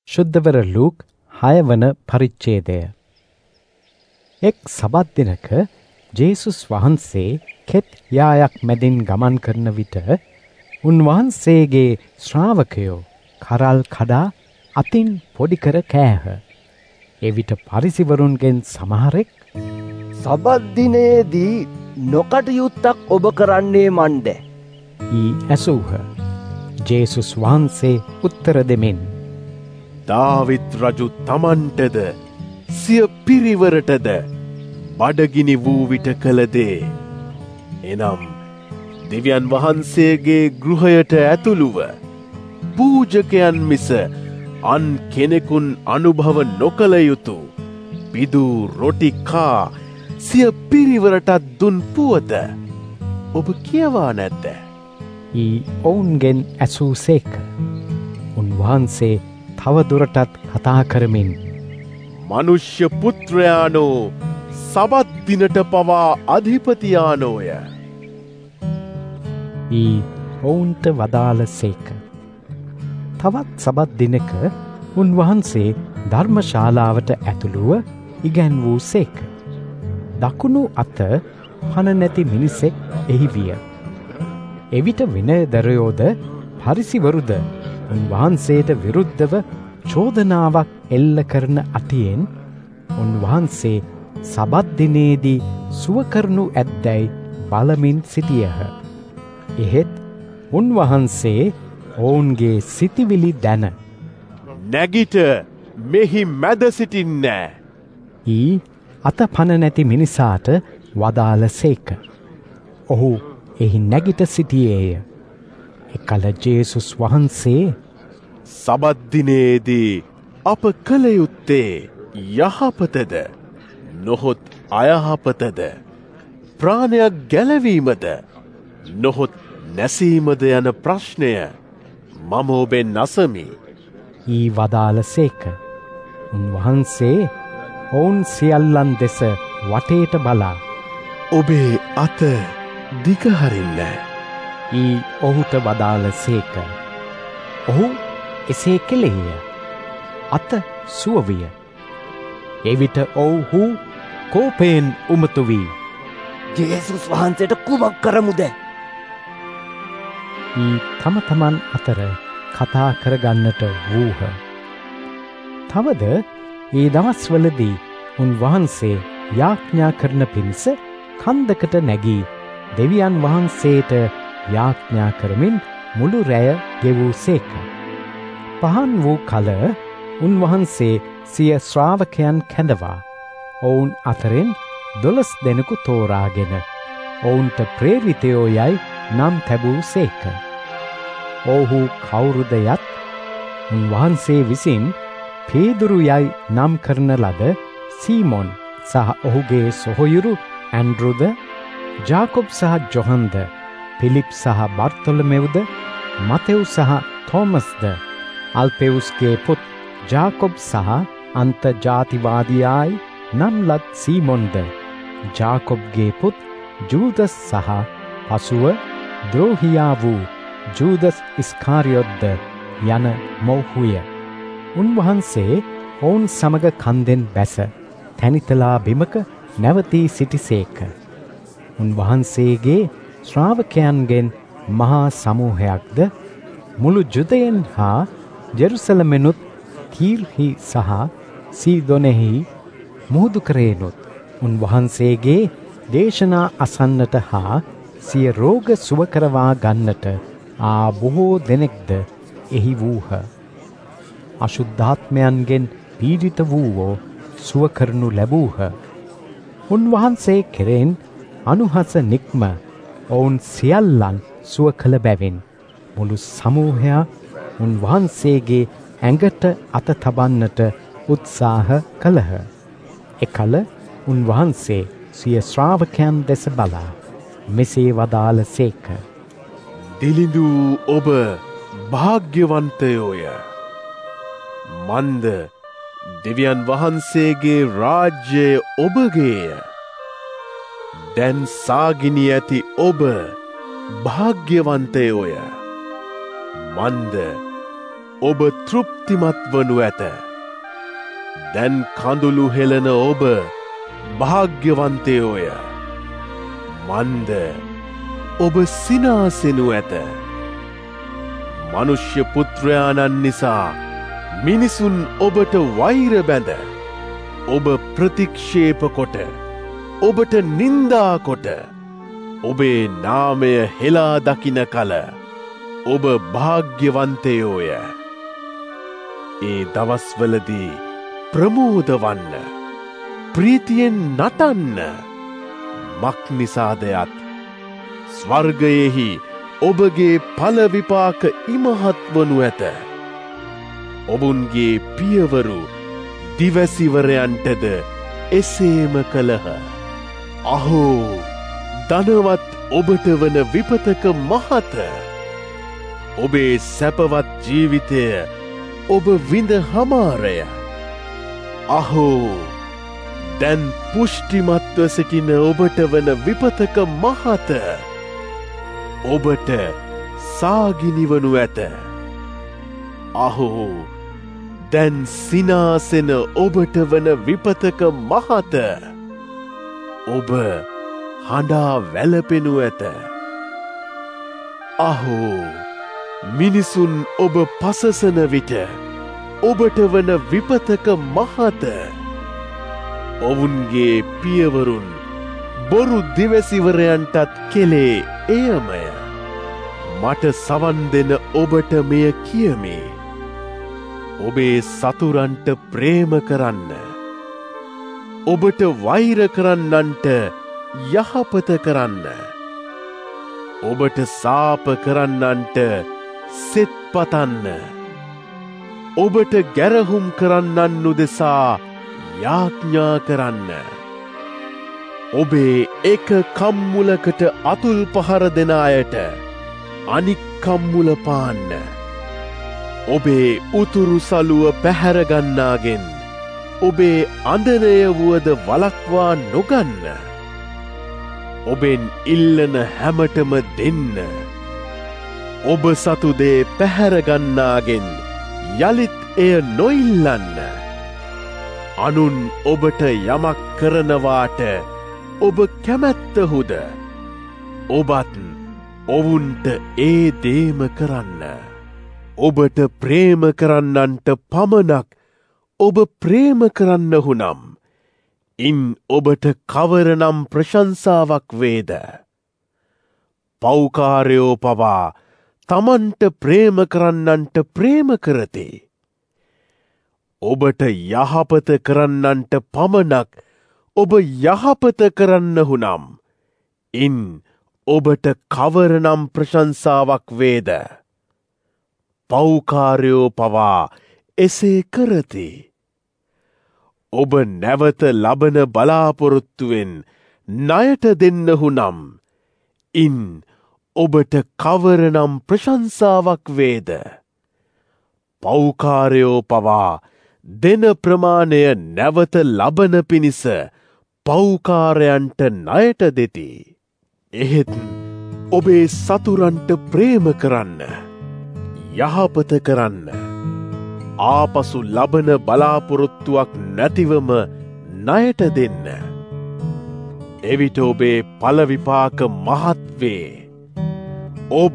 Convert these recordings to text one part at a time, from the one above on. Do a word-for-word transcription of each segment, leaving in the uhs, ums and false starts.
ශුද්ධවර Luke හය වන පරිච්ඡේදය. එක් සබත් දිනක ජේසුස් වහන්සේ කෙත් යායක් මැදින් ගමන් කරන විට උන්වහන්සේගේ ශ්‍රාවකයෝ කරල් කඩා අතින් පොඩි කර කෑහ. එවිට පරිසිවරුන්ගෙන් සමහරෙක් සබත් දිනේදී නොකටයුත්තක් ඔබ කරන්නේ මන්ද? ඊ ඇසූහ. ජේසුස් වහන්සේ උත්තර දෙමින් දාවිත් රජු තමන්ටද සිය පිරිවරටද බඩගිනි වූ විට කළ දේ. එනම් දෙවියන් වහන්සේගේ ගෘහයට ඇතුළුව පූජකයන් මිස අන් කෙනෙකුන් අනුභව නොකළ යුතු පිදූ රොටි කා සිය පිරිවරටත් දුන් පුවත ඔබ කියවා නැද්ද? ඊ ඔවුන්ගෙන් ඇසූ සේක. උන්වහන්සේ තව දුරටත් කතා කරමින් මනුෂ්‍ය පුත්‍රයානෝ සබත් දිනට පවා අධිපතියානෝය. ඊ ඔවුන්ට වදාළ සේක. තවත් සබත් දිනක උන්වහන්සේ ධර්මශාලාවට ඇතුළුව ඉගැන්වූ සේක. දකුණු අත පණ නැති මිනිසෙක් එහි විය. එවිට විනයදරයෝද පරිසිවරුද උන්වහන්සේට විරුද්ධව චෝදනාවක් එල්ල කරන අතියෙන් උන්වහන්සේ සබත් දිනේදී සුව කරනු ඇද්දැයි බලමින් සිටියහ. එහෙත් උන්වහන්සේ ඔවුන්ගේ සිතිවිලි දැන නැගිට මෙහි මැද සිටින්නෑ. ඊ අත පණ නැති මිනිසාට වදාළ සේක. ඔහු එහි නැගිට සිටියේය. එකල ජේසුස් වහන්සේ සබත් දිනේදී අප කළ යුත්තේ යහපතද නොහොත් අයහපතද ප්‍රාණයක් ගැලවීමද නොහොත් නැසීමද යන ප්‍රශ්නය මම ඔබෙන් අසමි. ඊ වදාළ සේක. උන්වහන්සේ ඔවුන් සියල්ලන් දෙස වටේට බලා ඔබේ අත දිගහරින්න. ඊ ඔහුට වදාළ සේක. ඔහු එසේ කෙළෙහිය. අත සුවවිය. එවිට ඔවුහු කෝපයෙන් උමතු වී ජේසුස් වහන්සේට කුමක් කරමුද? ඊ තම තමන් අතර කතා කරගන්නට වූහ. තවද ඒ දවස්වලදී උන්වහන්සේ යාඥා කරන පිණිස කන්දකට නැගී දෙවියන් වහන්සේට යාඥා කරමින් මුළු රැය ගෙවූ සේක. පහන් වූ කල උන්වහන්සේ සිය ශ්‍රාවකයන් කැඳවා ඔවුන් අතරින් දොළොස් දෙනෙකු තෝරාගෙන ඔවුන්ට ප්‍රේරිතයෝ යයි නම් තැබූ සේක. ඔවුහු කවුරුද යත් උන්වහන්සේ විසින් පේදුරු යයි නම් කරන ලද සීමොන් සහ ඔහුගේ සොහොයුරු ඇන්ඩ්‍රුද, ජාකොබ් සහ ජොහන්ද, පිලිප් සහ බර්තොලමෙව්ද, මතෙව් සහ තෝමස්ද, අල්පෙවුස්ගේ පුත් ජාකොබ් සහ අන්ත ජාතිවාදියායි නම් ලත් සීමොන්ද, ජාකොබ්ගේ පුත් ජූදස් සහ පසුව ද්‍රෝහියා වූ ජූදස් ඉස්කාරියොත්ද යන මොවුහුය. උන්වහන්සේ ඔවුන් සමග කන්දෙන් බැස තැනිතලා බිමක නැවතී සිටිසේක. උන්වහන්සේගේ ශ්‍රාවකයන්ගෙන් මහා සමූහයක්ද මුළු ජුදයෙන් හා ජෙරුසලමෙනුත් තීර්හි සහ සීදොනෙහි මුහුදුකරේනුත් උන්වහන්සේගේ දේශනා අසන්නට හා සිය රෝග සුව කරවා ගන්නට ආ බොහෝ දෙනෙක්ද එහි වූහ. අශුද්ධාත්මයන්ගෙන් පීඩිත වූවෝ සුව කරනු ලැබූහ. උන්වහන්සේ කෙරෙන් අනුහස නික්ම ඔවුන් සියල්ලන් සුව කළ බැවින් මුළු සමූහයා උන්වහන්සේගේ ඇඟට අත තබන්නට උත්සාහ කළහ. එකල උන්වහන්සේ සිය ශ්‍රාවකයන් දෙස බලා මෙසේ වදාළ සේක. දිලිඳු ඔබ භාග්‍යවන්තයෝය. මන්ද දෙවියන් වහන්සේගේ රාජ්‍යය ඔබගේය. දැන් සාගිනි ඇති ඔබ භාග්‍යවන්තයෝය. මන්ද ඔබ තෘප්තිමත් වනු ඇත. දැන් කඳුළු හෙළන ඔබ භාග්‍යවන්තයෝය. මන්ද ඔබ සිනාසෙනු ඇත. මනුෂ්‍ය පුත්‍රයාණන් නිසා මිනිසුන් ඔබට වෛර බැඳ ඔබ ප්‍රතික්ෂේප කොට ඔබට නින්දා කොට ඔබේ නාමය හෙලා දකින කල ඔබ භාග්‍යවන්තයෝය. ඒ දවස්වලදී ප්‍රමෝද වන්න, ප්‍රීතියෙන් නටන්න. මක් නිසාදයත් ස්වර්ගයෙහි ඔබගේ ඵල විපාක ඉමහත් වනු ඇත. ඔබුන්ගේ පියවරු දිවසිවරයන්ටද එසේම කළහ. අහෝ, ධනවත් ඔබට වන විපතක මහත. ඔබේ සැපවත් ජීවිතය ඔබ විඳ හමාරය. අහෝ, දැන් පුෂ්ටිමත්ව සිටින ඔබට වන විපතක මහත. ඔබට සාගිනිවනු ඇත. අහෝ, දැන් සිනාසෙන ඔබට වන විපතක මහත. ඔබ හඬා වැළපෙනු ඇත. අහෝ, මිනිසුන් ඔබ පසසන විට ඔබට වන විපතක මහත. ඔවුන්ගේ පියවරුන් බොරු දිවසිවරයන්ටත් කෙලේ එයමය. මට සවන් දෙන ඔබට මෙය කියමි. ඔබේ සතුරන්ට ප්‍රේම කරන්න. ඔබට වෛර කරන්නන්ට යහපත කරන්න. ඔබට සාප කරන්නන්ට සෙත් පතන්න. ඔබට ගැරහුම් කරන්නන් උදෙසා යාඥා කරන්න. ඔබේ එක කම්මුලකට අතුල් පහර දෙන අයට අනික් කම්මුල පාන්න. ඔබේ උතුරු සලුව පැහැරගන්නාගෙන් ඔබේ අඳනය වුවද වලක්වා නොගන්න. ඔබෙන් ඉල්ලන හැමටම දෙන්න. ඔබ සතුදේ පැහැරගන්නාගෙන් යළිත් එය නොඉල්ලන්න. අනුන් ඔබට යමක් කරනවාට ඔබ කැමැත්තහුද ඔබත් ඔවුන්ට ඒ දේම කරන්න. ඔබට ප්‍රේම කරන්නන්ට පමණක් ඔබ ප්‍රේම කරන්නහු නම් ඉන් ඔබට කවරනම් ප්‍රශංසාවක් වේද? පෞකාරයෝ පවා තමන්ට ප්‍රේම කරන්නන්ට ප්‍රේම කරති. ඔබට යහපත කරන්නන්ට පමණක් ඔබ යහපත කරන්නහු නම් ඉන් ඔබට කවරනම් ප්‍රශංසාවක් වේද? පෞකාරයෝ පවා එසේ කරති. ඔබ නැවත ලබන බලාපොරොත්තුවෙන් ණයට දෙන්නහු නම් ඉන් ඔබට කවරනම් ප්‍රශංසාවක් වේද? පෞකාරයෝ පවා දෙන ප්‍රමාණය නැවත ලබන පිණිස පෞකාරයන්ට ණයට දෙති. එහෙත් ඔබේ සතුරන්ට ප්‍රේම කරන්න, යහපත කරන්න, ආපසු ලබන බලාපොරොත්තුවක් නැතිවම ණයට දෙන්න. එවිට ඔබේ ඵල විපාක මහත් වේ. ඔබ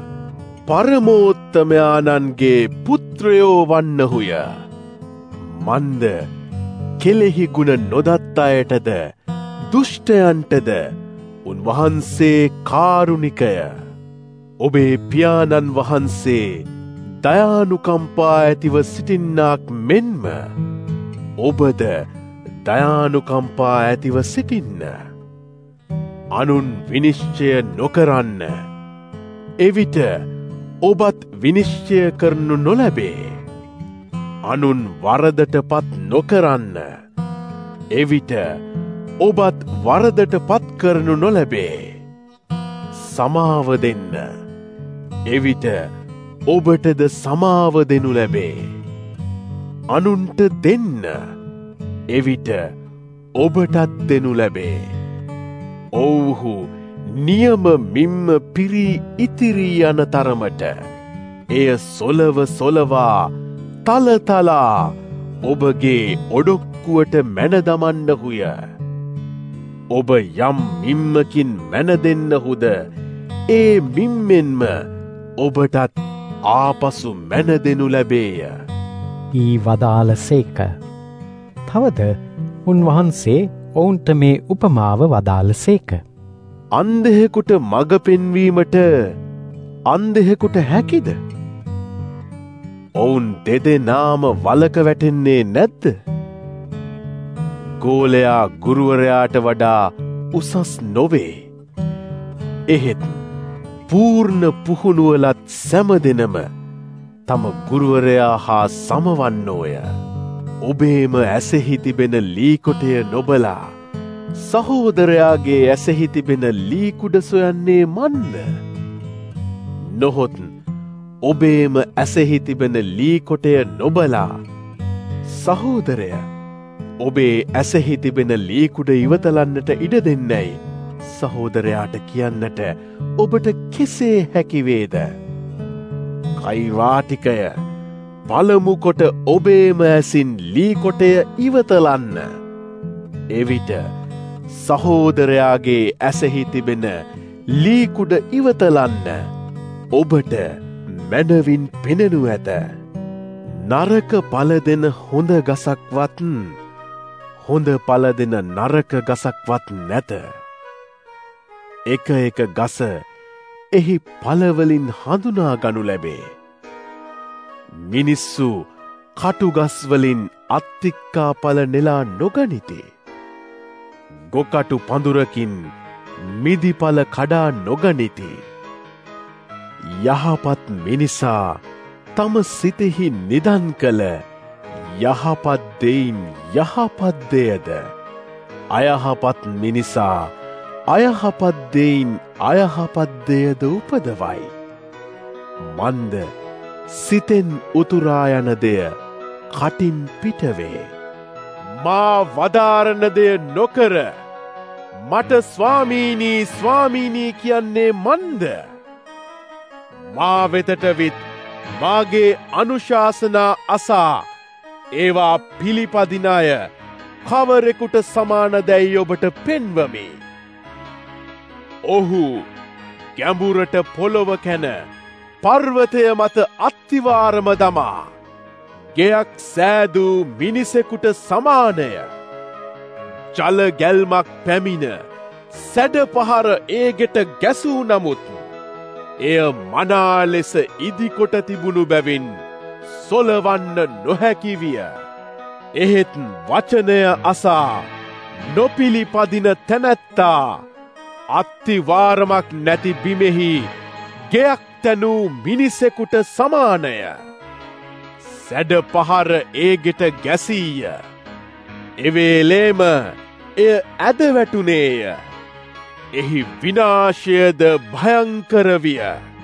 පරමෝත්තමයාණන්ගේ පුත්‍රයෝ වන්නහුය. මන්ද කෙලෙහි ගුණ නොදත් අයටද දුෂ්ටයන්ටද උන්වහන්සේ කාරුණිකය. ඔබේ පියාණන් වහන්සේ දයානුකම්පා ඇතිව සිටින්නාක් මෙන්ම ඔබද දයානුකම්පා ඇතිව සිටින්න. අනුන් විනිශ්චය නොකරන්න. එවිට ඔබත් විනිශ්චය කරනු නොලැබේ. අනුන් වරදට පත් නොකරන්න. එවිට ඔබත් වරදට පත් කරනු නොලැබේ. සමාව දෙන්න. එවිට ඔබටද සමාව දෙනු ලැබේ. අනුන්ට දෙන්න. එවිට ඔබටත් දෙනු ලැබේ. ඔව්හු නියම මිම්ම පිරී ඉතිරී යන තරමට එය සොලව සොලවා තලතලා ඔබගේ ඔඩොක්කුවට මැනදමන්නහුය. ඔබ යම් මිම්මකින් මැනදෙන්නහුද ඒ මිම්මෙන්ම ඔබටත් ආපසු මැනදෙනු ලැබේය. ඊ වදාළ සේක. තවද උන්වහන්සේ ඔවුන්ට මේ උපමාව වදාළ සේක. අන්ධෙකුට මග පෙන්වීමට අන්ධෙකුට හැකිද? ඔවුන් දෙදෙනාම වලක වැටෙන්නේ නැද්ද? ගෝලයා ගුරුවරයාට වඩා උසස් නොවේ. එහෙත් පූර්ණ පුහුණුවලත් සැමදෙනම තම ගුරුවරයා හා සමවන්නෝය. ඔබේම ඇසෙහි තිබෙන ලීකොටය නොබලා සහෝදරයාගේ ඇසෙහි තිබෙන ලීකුඩ සොයන්නේ මන්ද? නොහොත් ඔබේම ඇසෙහි තිබෙන ලීකොටය නොබලා සහෝදරය ඔබේ ඇසෙහි තිබෙන ලීකුඩ ඉවතලන්නට ඉඩ දෙන්නයි සහෝදරයාට කියන්නට ඔබට කෙසේ හැකිවේද? කෛරාටිකය පළමු කොට ඔබේම ඇසින් ලීකොටය ඉවතලන්න. එවිට සහෝදරයාගේ ඇසෙහි තිබෙන ලීකුඩ ඉවතලන්න ඔබට මැනවින් පෙනෙනු ඇත. නරක පල දෙන හොඳ ගසක්වත් හොඳ පල දෙන නරක ගසක්වත් නැත. එක එක ගස එහි පලවලින් හඳුනා ගනු ලැබේ. මිනිස්සු කටුගස්වලින් අත්තික්කා පල නෙලා නොගනිති. ගොකටු පඳුරකින් මිදිපල කඩා නොගනිති. යහපත් මිනිසා තම සිතෙහි නිදන් කළ යහපත් දෙයින් යහපත් දෙයද අයහපත් මිනිසා අයහපත් දෙයින් අයහපත් දෙයද උපදවයි. මන්ද සිතෙන් උතුරා යන දෙය කටින් පිටවේ. මා වදාරන දෙය නොකර මට ස්වාමීනී ස්වාමීනී කියන්නේ මන්ද? මා වෙතට විත් මාගේ අනුශාසනා අසා ඒවා පිළිපදින අය කවරෙකුට සමාන දැයි ඔබට පෙන්වමි. ඔහු ගැඹුරට පොළොව කැන පර්වතය මත අත්තිවාරම දමා ගෙයක් සෑදූ මිනිසෙකුට සමානය. ජල ගැල්මක් පැමිණ සැඩ පහර ඒ ගෙට ගැසූ නමුත් එය මනා ලෙස ඉදිකොට තිබුණු බැවින් සොලවන්න නොහැකි විය. එහෙත් වචනය අසා නොපිළිපදින තැනැත්තා අත්තිවාරමක් නැති බිමෙහි ගෙයක් තැනූ මිනිසෙකුට සමානය. සැඩ පහර ඒ ගෙට ගැසීය. එවේලේම එය ඇද වැටුනේය. එහි විනාශයද භයංකර විය.